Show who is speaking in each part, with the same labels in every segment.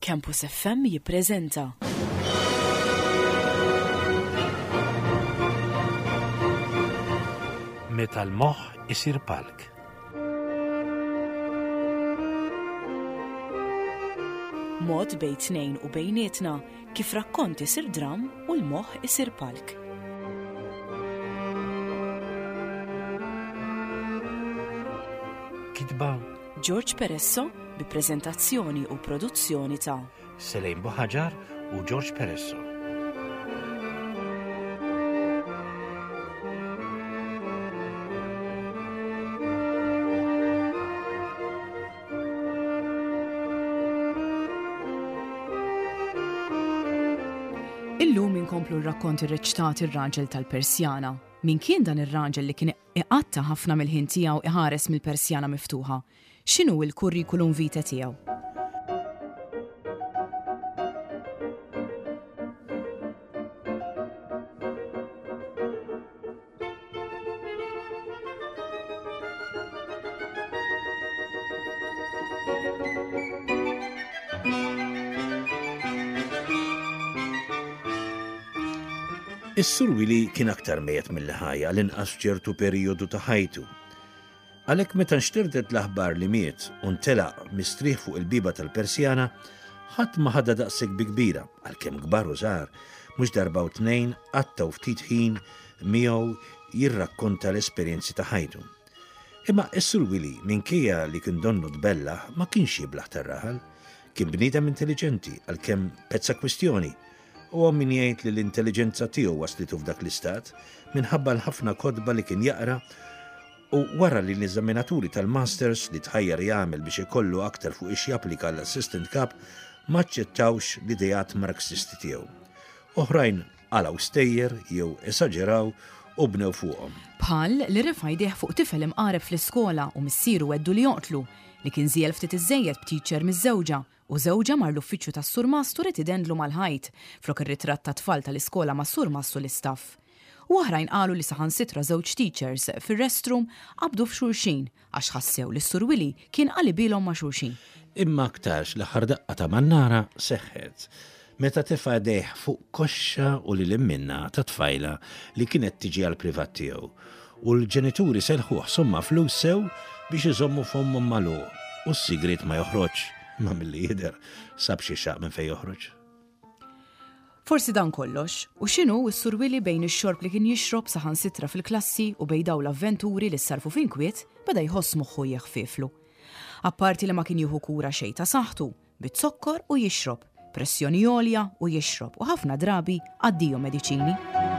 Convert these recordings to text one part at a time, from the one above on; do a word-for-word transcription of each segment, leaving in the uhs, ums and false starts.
Speaker 1: Campus F M jippreżenta
Speaker 2: Meta l-moħħ isir palk.
Speaker 1: Mod bejn tnejn u bejnietna kif rakkont isir dram u l-moħħ isir palk.
Speaker 2: Kitba
Speaker 1: George Peresso bi preżentazzjoni u produzzjoni ta'
Speaker 2: Selejn Boħaġar u George Peresso.
Speaker 1: Illum inkomplu r-rakkonti reċtati ir-raġel tal-Persjana. Min kien dan ir-raġel li kien iqatta ħafna mill-ħin tiegħu iħares mill-Persjana miftuħa? X'inhu l-kurrikulum vitae tiegħu?
Speaker 3: Is-Sur Willy kien aktar mejjed mill-ħajja l-inqas ċertu perjodu ta' ħajtu. Għalhekk meta nxtirdet l-aħbar li miet u ntelaq mistrieħ fuq il-biba tal-Persjana, ħadd ma ħadha daqshekk bi kbira, għalkemm kbar u żgħar, mhux darba u tnejn għattaw ftit ħin miegħu jirrakkonta l-esperjenzi ta' ħajtu. Imma is-Sur Willy minkejja li kien donnu tbellaħ ma kienx jiblaħ tar-raħal, kien bniedem intelligenti għalkemm pezza kwistjoni. U min jgħid li l-intelligenza tiegħu waslitu f'dak l-istat minħabba l-ħafna kodba li kien jaqra u wara li l-eżaminaturi tal-masters li tħajjar jagħmel biex ikollu aktar fuq ix japplika l-assistant cap ma ċċettawx l-idejat marxisti tiegħu. Oħrajn għalaw stejjer jew esaġeraw u bnew fuqhom.
Speaker 1: Bħal li refa' jdejh fuq tifel imqareb fl-iskola u missieru weddu li joqtlu li kien żiel ftit iżejjed b'teacher miż-żewġa u żewġa mar l-uffiċċju tas-Sur Mastu rid idendlu mal-ħajt flok ir-ritratt ta' tfal tal-iskola mas-Sur Mastu l-istaff. U oħrajn qalu li saħansitra żewġ teachers fir-restroom qabdu f'xulxin għax ħassew li s-Sur Willy kien qalibilhom ma' xulxin.
Speaker 3: Imma aktarx l-aħħar daqqa ta' mannara seħħet meta tefa' deħ fuq koxxa u lil minna ta' tfajla li kienet tiġi għal privat tiegħu u l-ġenituri selħuh somma flus sew biex iżommu f'ommhom magħluq u s-sigriet ma joħroġ. Ma milli jidher sab xi xaq minn fejn joħroġ.
Speaker 1: Forsi dan kollox, u x'inhu s-Sur Willy bejn ix-xorb li kien jixrob saħansitra fil-klassi u bejn dawn l-avventuri li sarfu f'inkwiet beda jħoss moħħu jeħfieflu. Apparti li ma kien jieħu kura xejn ta' saħħtu, bit-sokkor u jixrob, pressjoni għolja u jixrob u ħafna drabi għaddiju mediċini.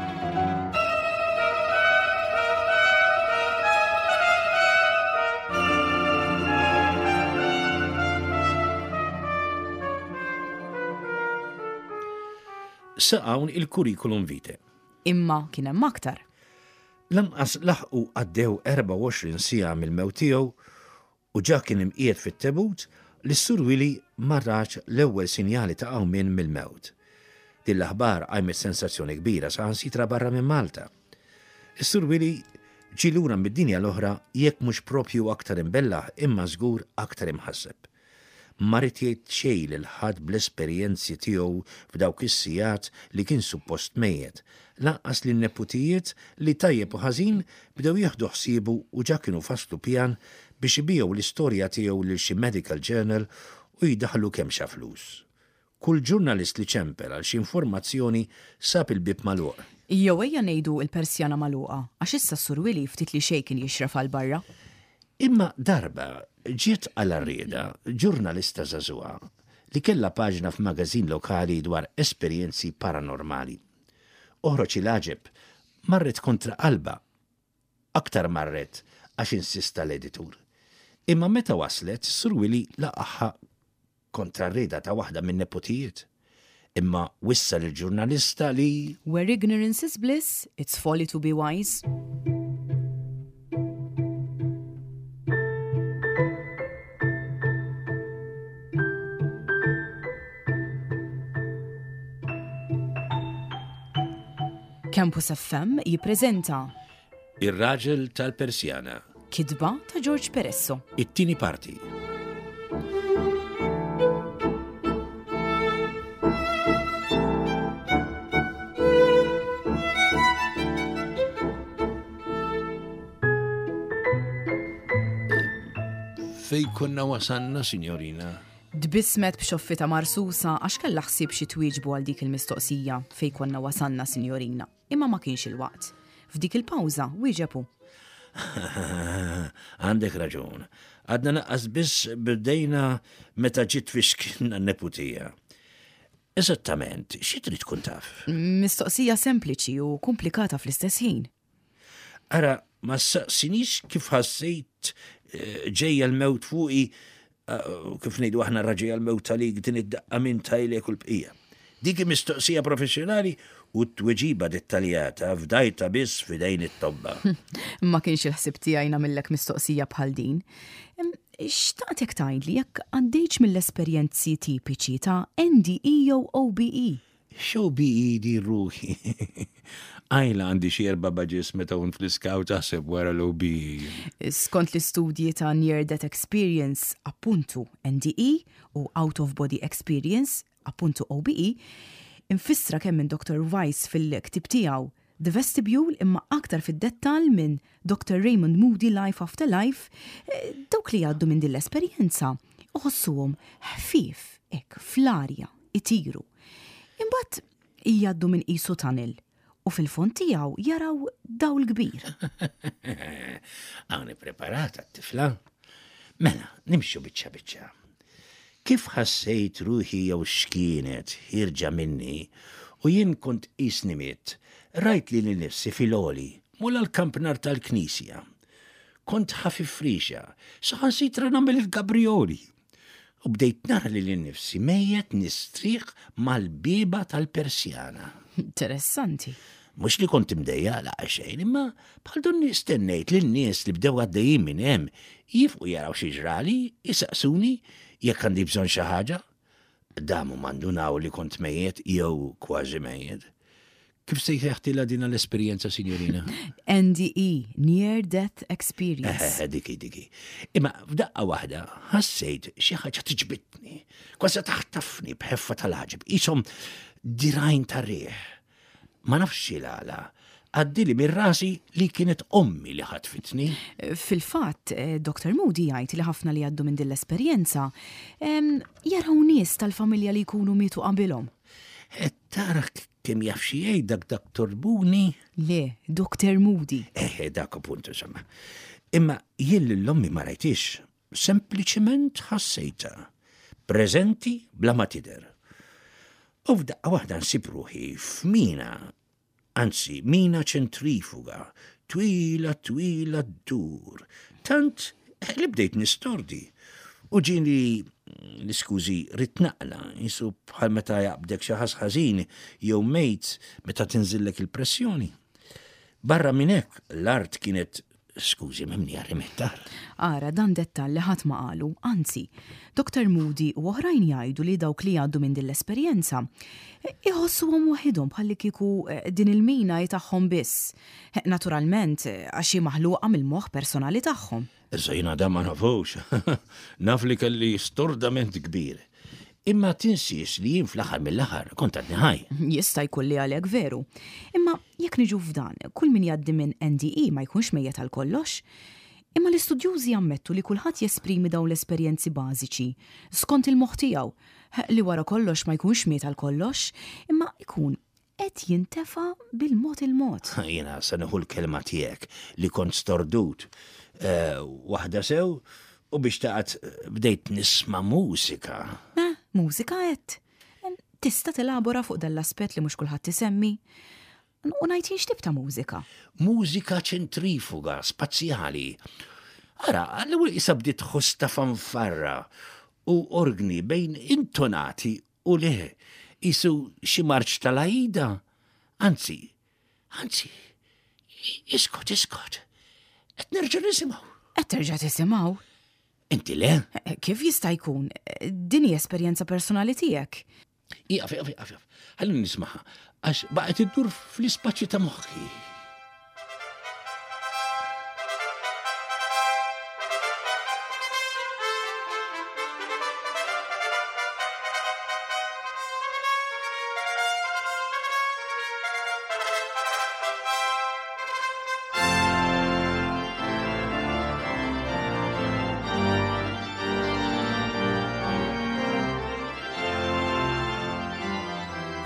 Speaker 3: Saqawn il-kurrikulum vitae.
Speaker 1: Imma kien hemm aktar.
Speaker 3: Lanqas laħqu għaddew erba' u għoxrin siegħa mill-mewt tiegħu u ġa kien imqiegħed fit-tebut li s-Sur Willy ma rax l-ewwel sinjali ta' qawmien mill-mewt. Din l-aħbar għajmet sensazzjoni kbira saħansitra barra minn Malta. Is-Sur Willy ġie lura mid-dinja l-oħra jekk mhux proprju aktar imbellaħ imma żgur aktar imħasseb. Ma rid jgħid xejn lil ħadd bl-esperjenzi tiegħu f'dawk is-sigħat li kien suppost mejjed, lanqas lin neputijiet li tajjeb u ħażin bdew jieħdu ħsiebu u ġa kienu faslu pjan biex ibigħu l-istorja tiegħu lil xi medical journal u jidaħlu kemm xa flus. Kull ġurnalist li ċemper għal xi informazzjoni sab il-bib magħluq.
Speaker 1: Jew ejja ngħidu l-Persjana magħluqa għax issa s-Sur Willy ftit li xejn kien jixref għal barra.
Speaker 3: Imma darba ġiet għal rieda ġurnalista żagħżugħa li kellha paġna f'magażin lokali dwar esperjenzi paranormali. Oħroġ il-għaġeb marret kontra qalba, aktar marret għax insista l-editur. Imma meta waslet, Sur Willy laqaħħa kontra r-rieda ta' waħda minn nepotijiet. Imma wissa l-ġurnalista li
Speaker 1: Where ignorance is bliss, it's folly to be wise. Campus F M jippreżenta
Speaker 3: Ir-raġel tal-Persjana.
Speaker 1: Kitba ta' George Peresso.
Speaker 3: It-tieni parti. fej konna wasanna, signorina?
Speaker 1: Dbismet b'xoffita marsusa għax kella ħsieb xi twieġbu għal dik il-mistoqsija fej konna wasanna, signorina, imma ma kienx il-waqt. F'dik il-pawża wieġebu.
Speaker 3: Għandek raġun. Għadna naqqas biss bdejna meta ġiet fiex kienna neputija. Eżattament, xi trid tkun taf?
Speaker 1: Mistoqsija sempliċi u komplikata fl-istess ħin.
Speaker 3: Ara, ma saqsinix kif ħassejt ġejja l-mewt fuqi kif ngħidu aħna raġejja l-mewt għalik din id-daqqa minn tajlek u l-bqija. Dik mistoqsija professjonali u t-tweġiba dettaljata f'dajta biss f'idejn it-tobba.
Speaker 1: Ma kienx il-ħsib tiegħi nagħmellek mistoqsija bħal din. Xtaqtek tgħidli jekk għaddejtx mill-esperjenzi tipiċi ta' N D E jew O B E.
Speaker 3: X'O B E di ruħi? Għajla għandi xi erba' baġis meta kont fl-iskaw taħseb wara l-O B E.
Speaker 1: Skont l-istudji ta' Near Death Experience appuntu N D E u Out of Body Experience appuntu O B E, infissra kemm minn Doktor Weiss fil-ktib tiegħu The Vestibule imma aktar fid-dettall minn Doktor Raymond Moody Life After Life, dawk li għaddu minn din l-esperjenza uħossuhom ħfief hekk fl-arja itiru. Imbagħad jgħaddu minn qisu tunnel u fil-fond tiegħu jaraw dawl kbir.
Speaker 3: Hawn ippreparata t-tifla. Mela, nimxu biċċa biċċa. Kif ħassejt ruħi jew x'kienet ħirġa minni u jien kont qisni miet, rajt li l-nifsi fil-oli, mulla l-kampnar tal-knisja. Kont ħafif frixa, saħansitra nagħmel il-gabrioli. U bdejt nara li l-nifsi mejjet nistriħ mal-biba tal-persjana.
Speaker 1: Interessanti.
Speaker 3: Mux li kont imdejja laqa xejn, imma bħal don nistennejt li n-nies li bdew għaddejjin minn hemm jifqu jaraw xi ġrali, jisaqsuni jekk għandi bżonn xi ħaġa. Damu mandunaw li kont mejjed jew kważi mejjed. Kif sejħeħtila dina l-esperjenza, signorina?
Speaker 1: N D E, Near Death Experience.
Speaker 3: Eh, diki, diki. Imma f'daqqa waħda ħassejt xi ħaġa tiġbitni, kważi taħtafni bħeffa tal-ħaġib, ishom dirajn tar-riħ. Ma nafx l-għala, għaddili mir rasi li kienet ommi li ħatfitni.
Speaker 1: Fil-fatt, Doktor Moody jgħid li ħafna li għaddu minn din l-esperjenza jaraw nies tal-familja li jkunu mietu qabilhom.
Speaker 3: Tara kemm jaf xi jgħidak Doktor Buni?
Speaker 1: Le, Doktor Moody.
Speaker 3: Eh, dak appuntu insomma. Imma jien l-ommi ma rajtix, sempliċement ħassejta, preżenti bla ma tidher. U f'daqqa waħda nsib ruħi f'mina, anzi mina ċentrifuga, twila twila d-dur, tant li bdejt nistordi. U ġini l-iskużi ritnaqla, jisu bħal meta jaqbdek xi ħażin jew mejt meta tinżillek il-pressjoni. Barra minn hekk l-art kienet skużi memni għarrimettar.
Speaker 1: Ara, dan dettall li ħadd ma qalu, anzi, Doktor Moody u oħrajn jgħidu li dawk li għaddu minn din l-esperjenza iħossuhom waħidhom bħalli kieku din il-mina tagħhom biss. Naturalment, għax maħluqa mill-moħħ personali tagħhom.
Speaker 3: Iżajna da ma nafux, naf li kelli stordament kbir. Imma tinsiex li jien fl-aħħar mill-aħħar kont għadni ħaj.
Speaker 1: Jista' jkun li għalek veru. Imma jekk niġu f'dan, kull min jgħaddi minn N D E ma jkunx mejjed għal kollox. Imma l-istudjużi jammettu li kulħadd jesprimi dawn l-esperjenzi bażiċi skont il-moħħ tiegħu li wara kollox ma jkunx miet għal kollox, imma jkun qed jintefa' bil-mod il-mod.
Speaker 3: Jiena se nieħu l-kelma tiegħek li kont stordut. Waħda sew u biex taqgħod bdejt nisma' mużika.
Speaker 1: Mużika qed. Tista' tilabora fuq dal-aspett li mhux kulħadd isemmi. U ngħid x'tip ta' mużika?
Speaker 3: Mużika ċentrifuga, spazjali. Ara, għall-ewwel isa bdiet ħosta fanfarra u orgni bejn intonati u le, isu xi marċ tal-Ajda. Anzi, anzi, iskot, iskot. Qed nerġa' nisimgħu.
Speaker 1: Qed terġa' tisimgħu?
Speaker 3: Inti le?
Speaker 1: Kif jista' jkun? Din hija esperjenza personali tiegħek.
Speaker 3: Iqaf, iqaf, iqaf. Ħalli nismaħa, għax baqgħet iddur fl-ispaċċju ta' moħħi.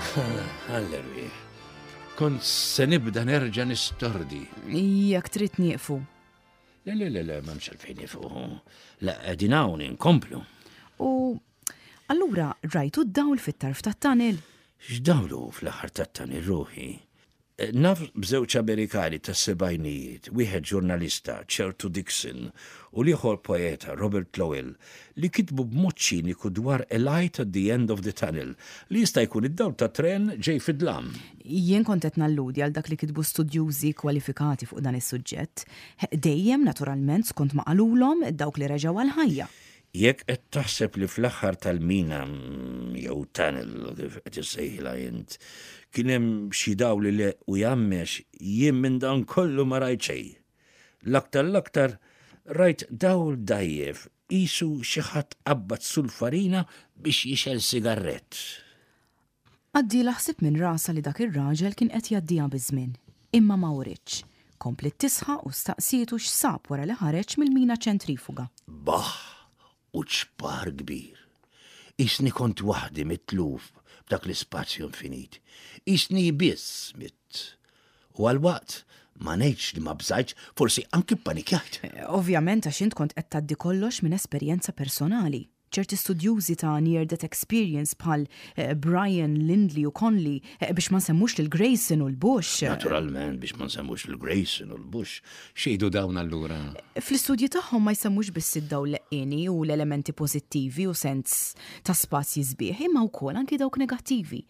Speaker 3: Allerwi, kont se nibda nerġa' nistordi.
Speaker 1: Jekk trid nieqfu.
Speaker 3: Le, le, le, le, m'hemmx għalfejn nieqfu. La, qegħdin hawn inkomplu.
Speaker 1: U allura rajtu d-dawl fit-tarf tat-tanil?
Speaker 3: X'dawlu fl-aħħar tat-tanil ruħi? Naf bżewġ Amerikani tas-sebgħinijiet, wieħed ġurnalista, Chertu Dixon, u liħor poeta, Robert Lowell, li kitbu b'mod ċiniku dwar a light at the end of the tunnel, li jista' jkun id-dawl ta' tren ġej fid-dlam.
Speaker 1: Jien kont qed nalludi għal dak li kitbu studjużi kwalifikati fuq dan is-suġġett, dejjem naturalment skont ma qalulhom dawk li reġgħu għall-ħajja.
Speaker 3: Jekk qed taħseb li fl-aħħar tal-mina jew tunnel kif qed issejħilha int, kien hemm xi dawli li u jammex jien minn dan kollu ma rajt xejn. L-aktar l-aktar rajt dawl dajjef qisu xi ħadd qabbad sulfarina biex jixel sigarett.
Speaker 1: Għaddi laħsib minn rasa li dak ir-raġel kien qed jgħaddiha biż-żmien, imma ma writx. Komplet tisħa u staqsietu x'sab wara li ħareġ mill-mina ċentrifuga.
Speaker 3: Bah, u ċpar kbir. Isni kont waħdi mitluf b'dak l-ispazju infinit. Isni biss mit. U għal-waqt ma ngħidx li ma bżajtx, forsi anki ppanikjajt.
Speaker 1: Ovvjament għax int kont qed tgħaddi kollox minn esperjenza personali. ċerti studjużi ta' near death experience bħal Brian, Lindley u Conley biex ma nsemmux lil Grayson u l-Bush.
Speaker 3: Naturalment biex ma nsemmux lil Grayson u l-Bush. Xejdu dawn allura?
Speaker 1: Fl-istudji tagħhom ma jsemmux biss id-daw l-leqqini u l-elementi pożittivi u sens ta' spazji sbieħ, imma wkoll anki dawk negattivi.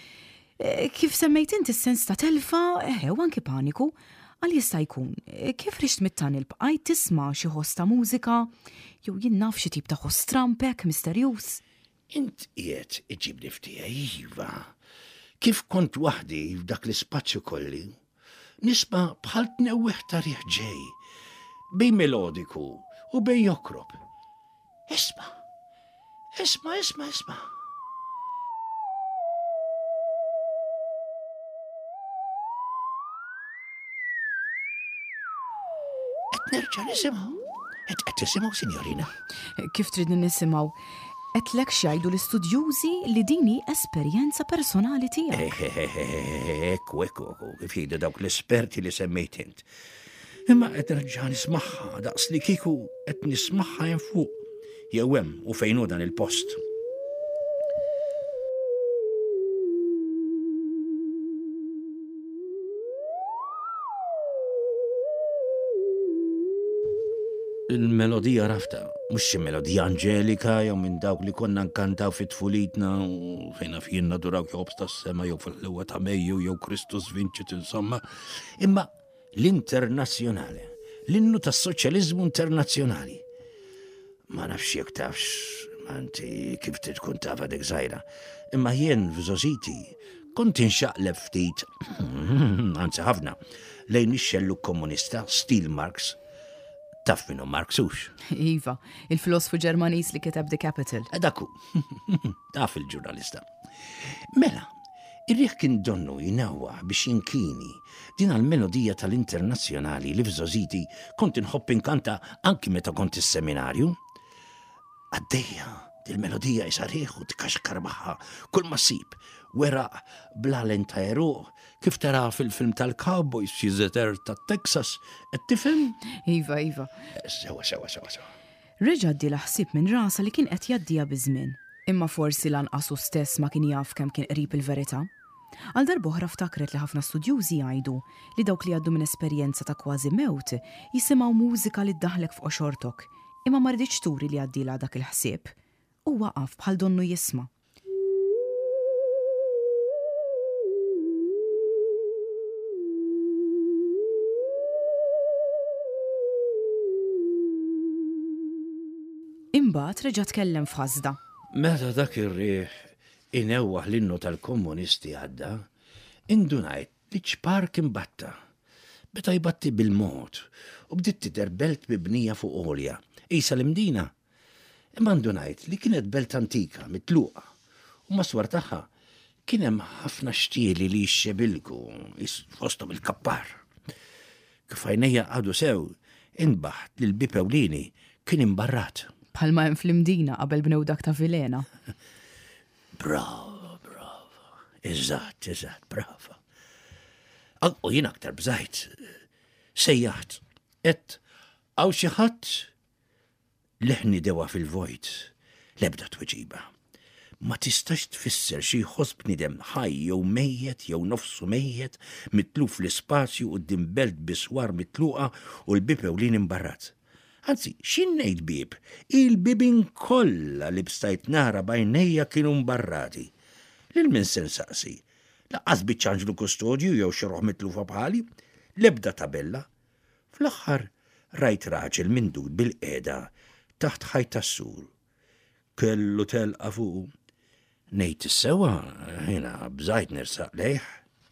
Speaker 1: Kif semmejt inti s-sens ta' telfa, u anki paniku, għal jista' jkun, kif rixt mit-tunnel bqajt tisma' xi ħoss ta' mużika, jew jien naf xi tip ta' ħoss trampek misterjuż.
Speaker 3: Int qiegħed iġibni ftija iva. Kif kont waħdi f'dak l-ispaċċju kolli, nisma' bħal tnewweħ ta' riħ ġej, bejn melodiku u bejn jokrob. Isma', isma', isma', isma'. Nerġa' nisimgħu. Qed qed tisimgħu, Sinjorina?
Speaker 1: Kif trid nisimgħu? Qed lek xjgħidu l-istudjużi li dini esperjenza personali tiegħek.
Speaker 3: Ekku, ekku, kif jgħidu dawk l-esperti li semmejt int. Imma qed nerġa' nismagħha daqs li kieku qed nismagħha hemm fuq. Jew hemm u fejn hu dan il-post. Il-melodija rafta, mux xi melodija anġelika jew minn dawk li konna nkantaw fit-tfulitna u fejna fjenna duraw jobs tas-sema jew fil-ħlewa ta' Mejju jew Kristus Vincit insomma, imma l-internazzjonali, l-innu tas-soċjaliżmu internazzjonali. Ma nafx jekk tafx, ma inti kif tkun taf dik żgħira, imma jien f'Żositi kont inxaqleb ftit, anzi ħafna, lejn ix-xelluk komunista Stil Marx. Taf minnu Marx hux.
Speaker 1: Iva, il-filosofu Ġermaniż li kiteb The Capital.
Speaker 3: Daku, taf il-ġurnalista. Mela, ir-riħ kien donnu jinawwa biex jinkini din għal-melodija tal-internazzjonali li f'Żositi kont inħobb inkanta anki meta kont is-seminarju. Għaddejja, dil-melodija jisarriħ u tkaxkar maħħa kull ma ssib, weraq blalen ta' eruq, kif tara fil-film tal-Cowboys xi żeter ta' Texas, qed tifhem?
Speaker 1: Iva, iva.
Speaker 3: Sewa, sewa, sewa, sewa.
Speaker 1: Reġa' ddi laħsib minn rasa li kien qed jgħaddiha biż-żmien, imma forsi lanqasu stess ma kien jaf kemm kien qrib il-verità. Għal darb'oħra ftakret li ħafna studjużi jgħidu li dawk li għaddu minn esperjenza ta' kważi mewt jisimgħu mużika li ddaħlek f'qoxortok, imma ma rridx turi li għaddilha dak il-ħsieb. U waqaf bħal donnu jisma'. Imbagħad reġa' tkellem f'ħasda.
Speaker 3: Meta dak ir-riħ inewwaħ l-innu tal-komunisti għadda, indunajt li ċpar kien batta. Beta jbatti bil-mod u bdiet tidher belt mibnija fuq għolja, qisha l-imdina. Imma ndunajt li kienet belt antika, mitluqa, u maswar tagħha kien hemm ħafna xtieli li jxebilku fosthom il-kappar. Kif għajnejja għadu sew, inbaħt li l-bib ewlieni kien imbarrat.
Speaker 1: Bħalma hemm fl-imdina qabel bnew dak ta' Vilena.
Speaker 3: Bravo, bravo. Eżatt, eżatt, brava. U jien aktar bżajt, sejjaħt, et għaw xi ħadd leħni dewa fil-vojt, lebda tweġiba. Ma tistax tfisser xi jħoss bniedem ħaj jew mejjed jew nofsu mejjed mitluf fl-ispazju quddiem belt biswar mitluqa u l-bib ewlien imbarrat. Anzi, x'in ngħid bib? Il-bibin kollha li bstajt nara bajnejja kienu mbarrati. Lil min se nsaqsi, laqqas biċċanġlu kustodju jew xi roħ mitlufa bħali, l-ebda tabella. Fl-aħħar rajt raġel mindud bil-qiegħda taħt ħajta s-sur. Kellu telqa fuq. Ngħid is-sewa, ħina bżajt nirsaq lejh.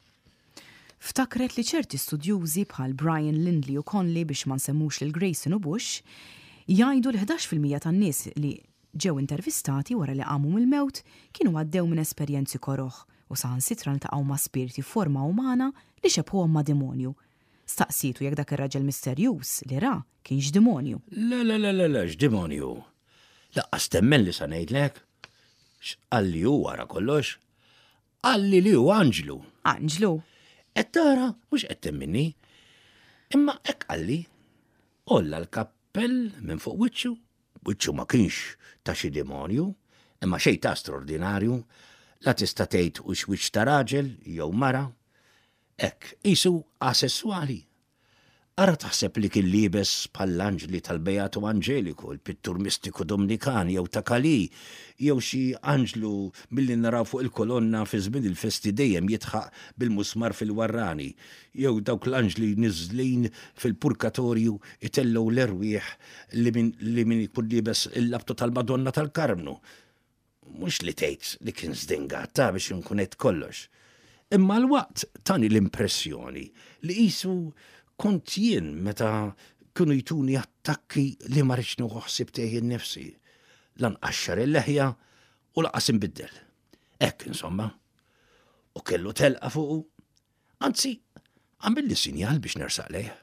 Speaker 1: Ftakret li ċerti studjużi bħal Brian Lindley u Conley biex ma nsemmux lil Grayson u Bush jgħidu l ħdax fil-mija tan-nies li ġew intervistati wara li qamu mill-mewt kienu għaddew minn esperjenzi koroħ u saħansitra ntaqgħu ma' spirti f'forma umana li xebħuhom ma' demonju. Staqsitu jekk dak ir-raġel misterjuż li ra kienx demonju.
Speaker 3: Le, le, le, le, le, x'demonju. Laqqas temmen li sa ngħidlek. X'qalli hu wara kollox? Qalli li hu Anġlu.
Speaker 1: Anġlu?
Speaker 3: Et tara, mhux qed temminni. Imma hekk qalli. Olla l-kappell minn fuq wiċċu, wiċċu ma kienx ta' xi demonju, imma xejn ta' straordinarju, la tista' tgħid hux wiċċ ta' raġel jew mara. Hekk qisu asessuali. Ara taħseb li kien liebes bħall-anġli tal-Beato Angelico, il-pittur mistiku Dominikan, jew ta' Kali, jew xi anġlu milli naraw fuq il-kolonna fi żmien il-festi dejjem jitħaq bil-musmar fil-warrani, jew dawk l-anġli niżlin fil-purkatorju itellew l-erwieħ li min li min ikun liebes il-labtu tal-Madonna tal-Karmnu. Mhux li tgħid li kien żdingata biex inkun qed kollox. Imma l-waqt tani l-impressjoni li qisu kont jien meta kienu jtuni attakki li ma rridx nieħu ħsieb tiegħi nnifsi. Lanqaxxar il-leħja u laqas inbiddel. Hekk insomma. U kellu telqa fuqu. Anzi, għamilli sinjal biex nersaq lejh.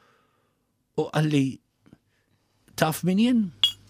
Speaker 3: U qalli taf min jien?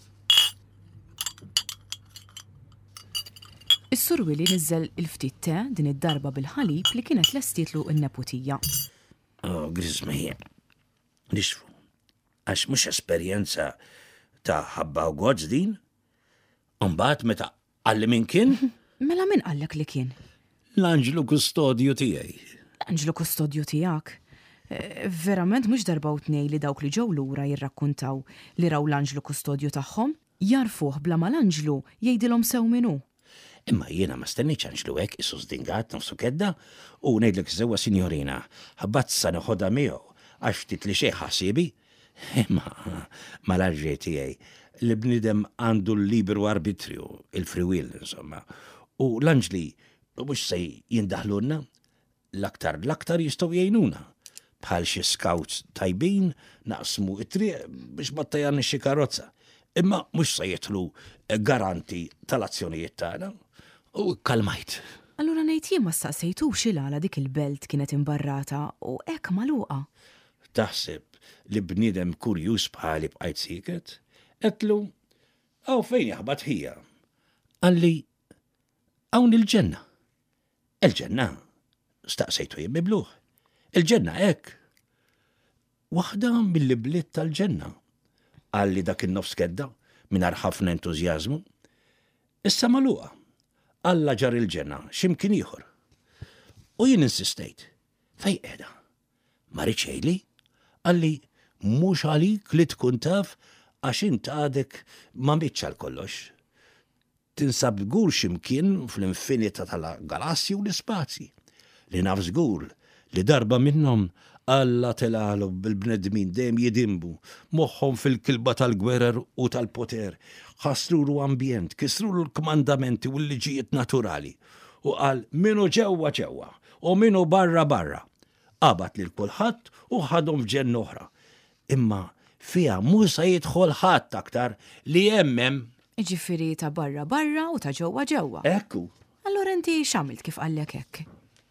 Speaker 1: Is-Sur Willy niżżel il-ftit te din id-darba bil-ħalib li kienet lestitlu n-neputija.
Speaker 3: Oh, Grizmija, nixfu, għax mux esperjenza ta' ħabba u għodz din? Umbat meta għalli min kien?
Speaker 1: Mela min għallek li kien?
Speaker 3: L-Anġlu kustodju tijaj.
Speaker 1: L-Anġlu kustodju tijak? Verament mux darba u tnej li dawk li ġew lura jirrakkuntaw li raw l-Anġlu kustodju tagħhom? Jarfuh bla ma l-Anġlu jgħidilhom sew minu.
Speaker 3: Imma jiena ma stenniċ Anġlu hekk isu żdingat nofsu kedda u ngħidlek sewwa sinjorina, ħabbat sa noħodha miegħu għax ftit li xejn ħasibi. Imma mal-arġej tiegħi li bniedem għandu l-liberu arbitrju, il-free will insomma. U l-Anġli mhux se jindaħlunna, l-aktar l-aktar jistgħu jgħinuna. Bħal xi scouts tajbin naqsmu it-triq biex ma tajjarni xi karozza. Imma mhux se jitlu garanti tal-azzjonijiet tagħna. U kalmajt.
Speaker 1: Allura ngħid jien ma staqsejtux il-għala dik il-belt kienet imbarrata u hekk magħluqa.
Speaker 3: Taħseb li bniedem kurjuż bħali bqajt siket? Qedlu hawn fejn jaħbad ħija. Qalli hawn il-ġenna. Il-ġenna staqsejtu jien mibluħ. Il-ġenna hekk. Waħda mill-bliet tal-ġenna. Qalli dak in-nofs kedda mingħajr ħafna entużjażmu. Issa magħluqa. Alla ġar il-ġenna, x'imkien ieħor. U jien insistejt. Fejn qiegħda? Ma rridx jgħidli? Qalli mhux għalik li tkun taf għax int għadek ma mitx għal kollox. Tinsab żgur x'imkien fl-infinità tal-galassi u l-ispazji. Li naf żgur li darba minnhom Alla telalu bil-bnedmin dejjem jidimbu, moħħhom fil-kilba tal-gwerer u tal-poter, ħassrulu ambjent, kisrulu l-kmandamenti u l-liġijiet naturali. U qal minu ġewwa ġewwa u minu barra barra. Qabat lil kulħadd u ħadhom f'ġenn oħra. Imma fiha mhux se jidħol ħadd aktar li hemm.
Speaker 1: Ġifieri ta' barra barra u ta' ġewwa ġewwa.
Speaker 3: Ekku.
Speaker 1: Allura inti x'għamilt kif qallek hekk?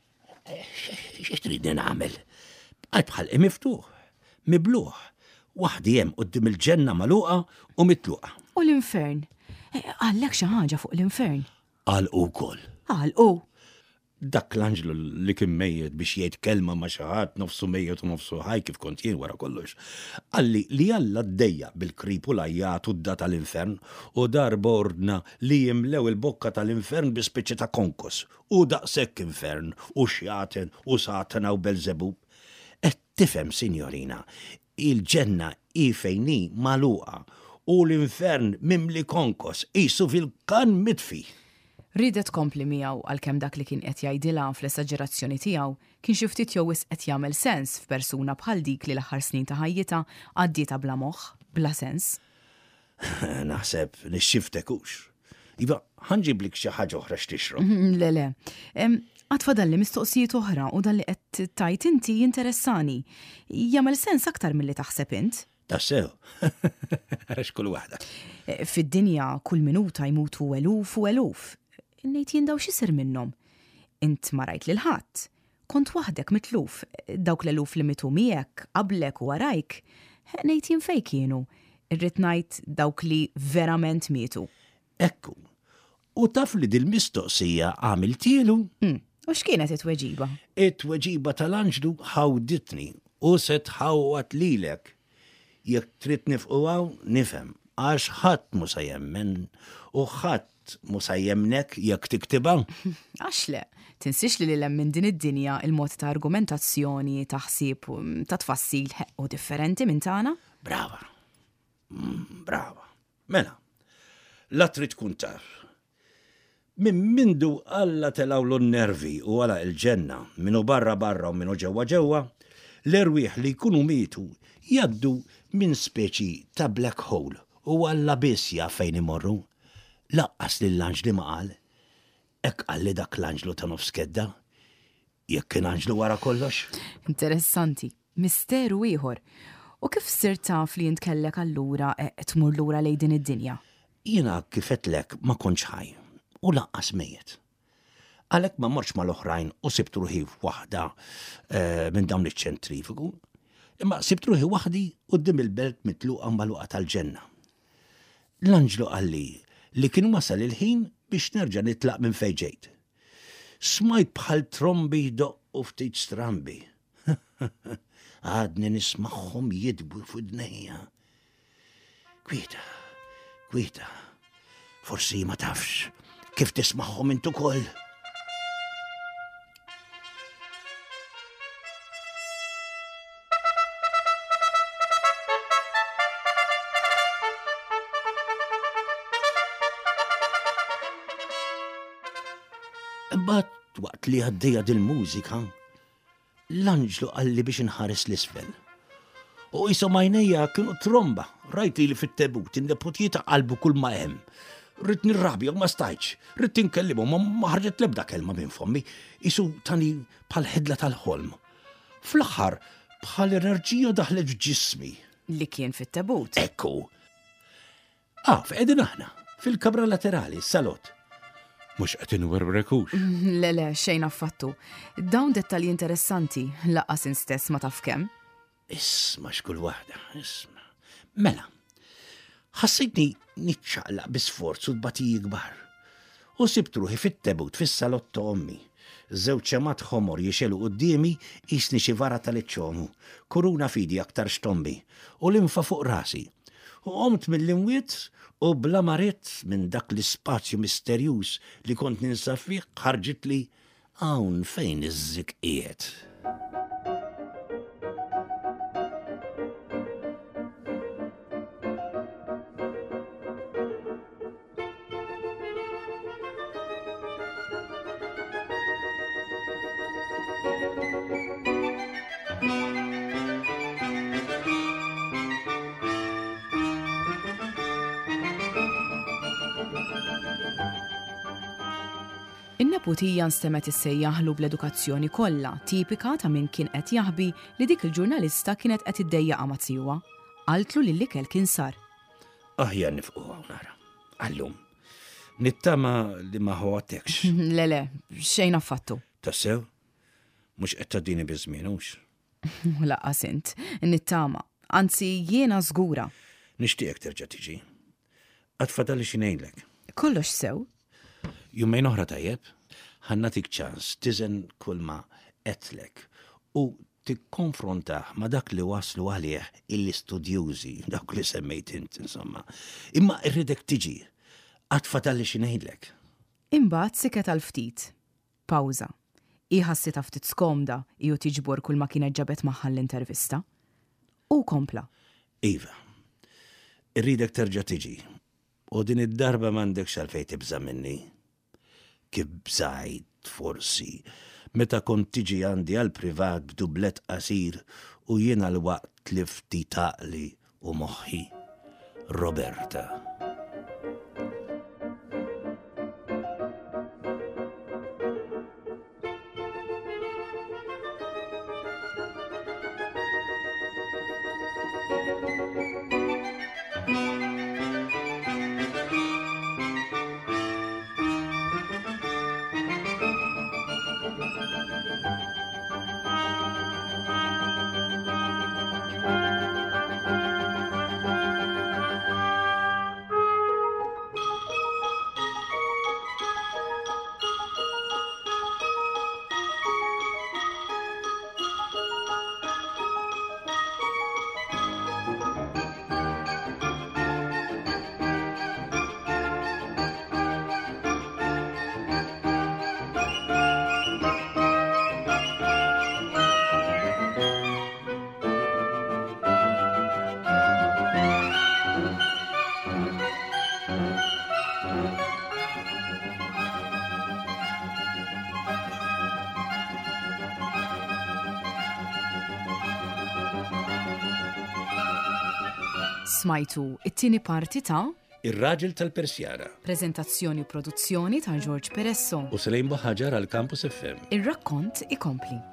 Speaker 3: X'tridni nagħmel? Għal bħal miftuħ, mibluħ, waħdi hemm qudiem il-ġenna magħluqa u mitluqa.
Speaker 1: U l-infern? Għallek xi ħaġa fuq l-infern?
Speaker 3: Għal ukoll.
Speaker 1: Għal u.
Speaker 3: dak l-Anġlu li kien mejjed biex jgħid kelma ma' xi ħadd nofsu mejjed u nofsu ħaj kif kont jien wara kollox. Għalli li Alla ddejja bil-krip u l-ajjat u d-da tal-infern u dar bordna li jimlew il-bokka tal-infern bi spiċċi ta' konkos u daqshekk infern u xjaten u satana u Belzebub. Et tifhem, Sinjorina, il-ġenna i fejni maluqa u l-infern mimli konkos qisu fil-kan mitfi.
Speaker 1: Ridet kompli miegħu għalkemm dak li kien qed jgħidilha fl-esaġerazzjoni tiegħu kien xi ftit jew wisq qed jagħmel sens f'persuna bħal dik li l-aħħar snin ta' ħajjitha għaddietha bla moħħ, bla sens.
Speaker 3: Naħseb nixxiftek hux. Iva, ħanġiblik xi ħaġa oħra x'tixrob.
Speaker 1: Le le. Għad fadalli mistoqsijiet oħra u dan li qed tajt inti jinteressani. Jagħmel sens aktar milli taħseb int.
Speaker 3: Tassew, għax kull waħda.
Speaker 1: Fid-dinja kull minuta jmutu eluf u eluf. Nejt jindaw xisir minnom. Int marajt li l-ħadd. Kont waħdek mitluf, dawk l-eluf li mitu miegħek, qablek u warajk. Nejt jinfej kienu. Irrid ngħid dawk li verament mietu.
Speaker 3: Ekku. U taf li dil-mistoqsija għamiltielu?
Speaker 1: U x'kienet it-tweġiba?
Speaker 3: It-tweġiba tal-Anġlu ħawditni u se tħawwat lilek. Jekk trid nifqgħu nifhem, għax ħadd mu se jemmen u ħadd musa jemnek jekk tiktiba.
Speaker 1: Għax le, tinsix li l-lem minn din id-dinja il-mod ta' argumentazzjoni, ta' ħsieb, ta' tfassil u differenti minn tagħna?
Speaker 3: Brava. Mm, brava. Mela, la trid tkun taf. Min mindu Alla telawlu n-nervi u għala il-ġenna minnu barra barra u minnu ġewwa ġewwa, l-erwieħ li jkunu mietu jaddu minn speċi ta' black hole u Alla biss jaf fejn imorru. Laqqas li l-Anġli ma qal, hekk qalli dak l-Anġlu ta' nofskedda, jekk kien Anġlu wara kollox.
Speaker 1: Interessanti, misteru ieħor. U kif sir taf li jintkellek allura tmur lura lejn din id-dinja?
Speaker 3: Jiena kifetlek ma kontx ħaj u laqqas mejjed. Għalhekk ma morx mal-oħrajn u sibt ruħi waħda minn dawn iċ-ċentrifugu, imma sibt ruħi waħdi quddiem il-belt mitluqa magħluqa tal-ġenna. L-Anġlu qalli li kien wasal il-ħin biex nerġa' nitlaq minn fejn ġejt. Smajt bħal trombi doqqu ftit strambi. Għadni nismagħhom jidbu f'udnejja. Kwieta, kwieta, forsi ma tafx kif tismagħhom int ukoll. Imbagħad waqt li għaddejja dil-mużika, l-Anġlu qalli biex inħares l-isfel. U isom għajnejja kienu tromba, rajti li fit-tebut in-nepotjieta qalbu kull ma hemm. Rrid nirrabja u ma stajtx, rrid tinkellimu ma ħarġet l-ebda kelma minn fommi, isu tani bħal ħedla tal-ħolm. Fl-aħħar bħal enerġija daħlet f'ġismi.
Speaker 1: Li kien fit-tebut.
Speaker 3: Ekku. Ah, f'qegħdin aħna, fil-kabra laterali, s-salot. Mux għatin werrekux.
Speaker 1: Le, le, xejn affattu. Dawn dettalji interessanti, laqqas instess ma taf kemm.
Speaker 3: Isma xkull waħda, isma. Mela, ħassitni nitxaqlaq bisforz u d-batiji kbar. U sibtruħi fit-tebut fis-salott ta' ommi. Żewġ ċemat ħomor jixelu qudiemi jisni xi vara tal-iċċomu, kuruna fidi aktar xtombi u linfa fuq rasi. U qomt mill-imwiet u bla marit minn dak l-ispazju misterjuż li kont ninsab fih ħarġit li hawn fejn iż-żik qiegħed.
Speaker 1: In-neputija nstemet issejjaħlu bl-edukazzjoni kollha, tipika ta' min kien qed jaħbi li dik il-ġurnalista kienet qed iddejjaqa ma' tiewa. Qaltlu li l-ikel kien sar.
Speaker 3: Aħjar nifqu nara. Allum, nittama li ma ħowatekx.
Speaker 1: Le le, xejn affattu.
Speaker 3: Tassew? Mhux qed tgħaddini biżmienux.
Speaker 1: Laqqas int, nittama, anzi jiena żgura.
Speaker 3: Nixtieqek terġa' tiġi. Qatt fadali xi ngħidlek.
Speaker 1: Kollox sew?
Speaker 3: Jumejn oħra tajjeb, ħannatik ċans tiżen kull ma qedlek u tikkonfrontaħ ma dak li waslu għalih il-istudjużi, dak li semmejt int, insomma. Imma irridek tiġi, għatfatalli xinejlek.
Speaker 1: Imbagħad siket għal ftit. Pawża. Iħassi ta' ftit skomda iju tiġbor kull ma kienet ġabet magħha l-intervista. U kompla.
Speaker 3: Iva, irridek terġa' tiġi. U din id-darba m'għandekx għalfejn tibża minni. Kif bżajt forsi, meta kont tiġi għandi għal privat b'dublet qasir u jiena l-waqt li ftit taqli u moħħi. Roberta.
Speaker 1: Smajtu it-tieni parti ta'
Speaker 3: Ir-Raġel tal-Persjana.
Speaker 1: Preżentazzjoni u produzzjoni ta' George Peresso.
Speaker 3: U Selejn Boħaġar għal Campus F M.
Speaker 1: Ir-rakkont ikompli.